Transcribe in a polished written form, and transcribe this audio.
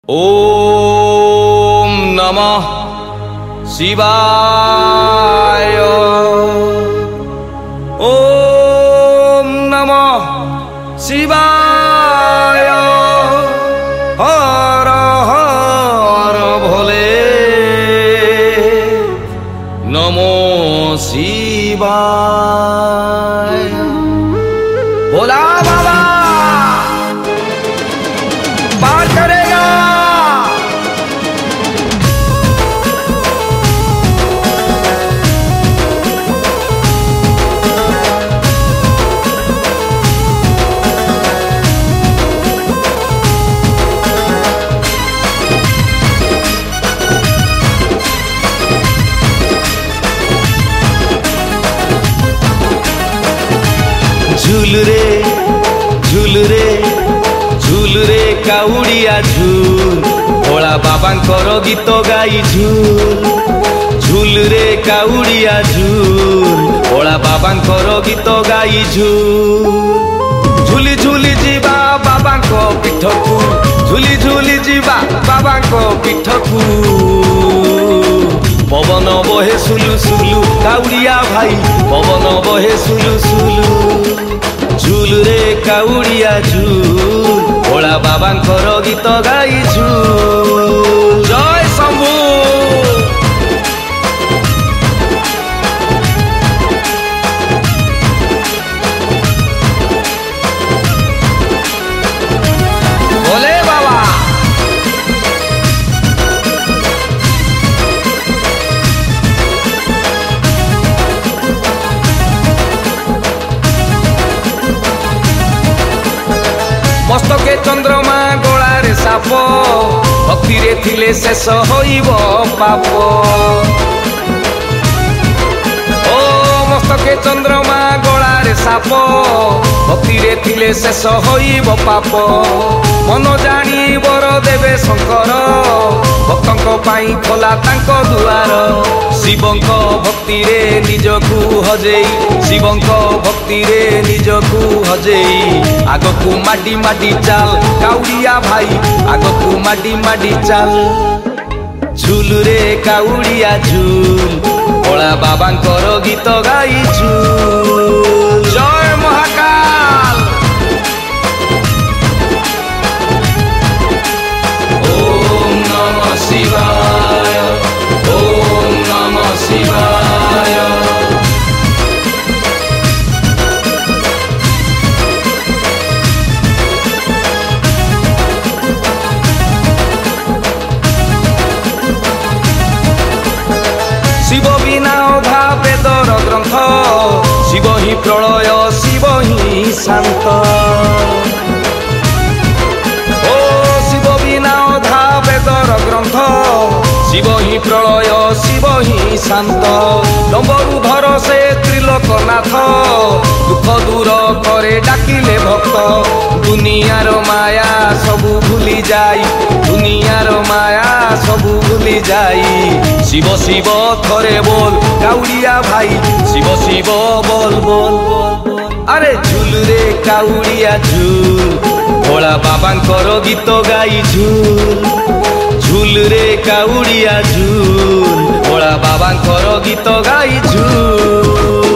ओम नमः शिवाय। ओम नमः शिवाय। हर हर भोले नमो शिवाय। भोला बाबा पार करेगा। झूल रे झूल रे झूल रे काउड़िया झूल, भोला बाबांकर गीत गाई झूल। झूल रे काउड़िया झूल, भोला बाबांकर गीत गाई झूल। झूली झूली जीवा बाबांको पीठकू, झूली झूली जीवा बाबांको पीठकू। पवन बहे सुलु सुलु काउड़िया भाई, पवन बहे सुलु सुलु। झूल रे काउड़िया झूल, भोला बाबांकर गीत गाई झूल। जय शंभू। भोले बाबा मस्तके चंद्रमा गोलारे साप, भक्ति रे थिले शेष होइब पाप। ओ मस्तके चंद्रमा गोलारे साप, भक्ति रे थिले शेष होइब पाप। मन जानी बर देवे शंकर, भक्तंक पाई खोला तांको दुआर। शिवंक भक्ति रे निजकू हजेई, शिवंक भक्ति रे निजकू हजेई। आगकू माडी माडी चाल काउड़िया भाई, आगकू माडी माडी चाल। झूल रे काउड़िया झूल, भोला बाबांकर गीत गाई झूल। जय महाकाल। ओम नमः शिवाय। ओम नमः शिवाय। शिव बिना अधा वेदर ग्रंथ, शिव ही प्रलय शिव ही शांत। ओ शिव बिना अधा वेदर ग्रंथ, शिव ही प्रलय शिव ही शांत। डम्बरुधर से त्रिलोकनाथ, दुख दूर करे डाकिले भक्त। दुनियार माया सबू भूली जाई, दुनियार माया सबू भूली जाई। शिव शिव थरे बोल काउड़िया भाई, शिव शिव बोल बोल बोल। अरे झूल रे काउड़िया झूल, भोला बाबांकर गीत गाई झूल। झूल रे काउड़िया झूल, भोला बाबांकर गीत गाई झूल।